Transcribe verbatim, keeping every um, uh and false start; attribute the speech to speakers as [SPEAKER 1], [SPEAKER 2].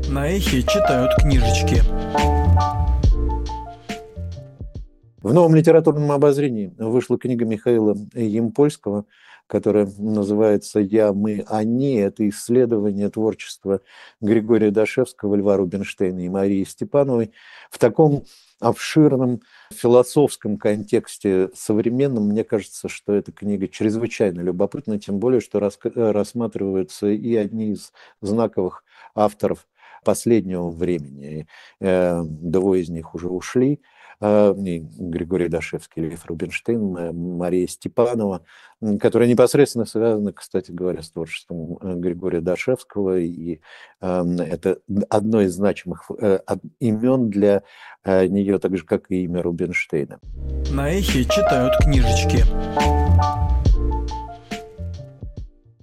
[SPEAKER 1] На эхе читают книжечки.
[SPEAKER 2] В новом литературном обозрении вышла книга Михаила Ямпольского, которая называется «Я, мы, они». Это исследование творчества Григория Дашевского, Льва Рубинштейна и Марии Степановой в таком обширном философском контексте современном. Мне кажется, что эта книга чрезвычайно любопытна, тем более, что рассматриваются и одни из знаковых авторов последнего времени. Двое из них уже ушли. Григорий Дашевский, Лев Рубинштейн, Мария Степанова, которая непосредственно связана, кстати говоря, с творчеством Григория Дашевского. И это одно из значимых имен для нее, так же, как и имя Рубинштейна.
[SPEAKER 1] На эхе читают книжечки.